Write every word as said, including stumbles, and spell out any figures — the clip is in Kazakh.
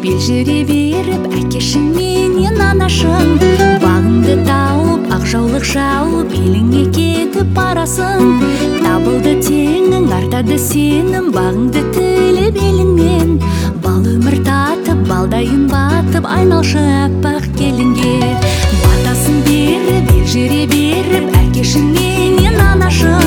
белжіре беріп әкешің менен анашың. Бағыңды тауып ақ жаулық жауып еліңе кетіп барасың. Табылды теңің, артады сенің бағыңды тіліп еліңмен. Бал өмір татып, балдайын батып, айналшы аппақ келінге. Батасын беріп, белжіре беріп әкешің менен анашың.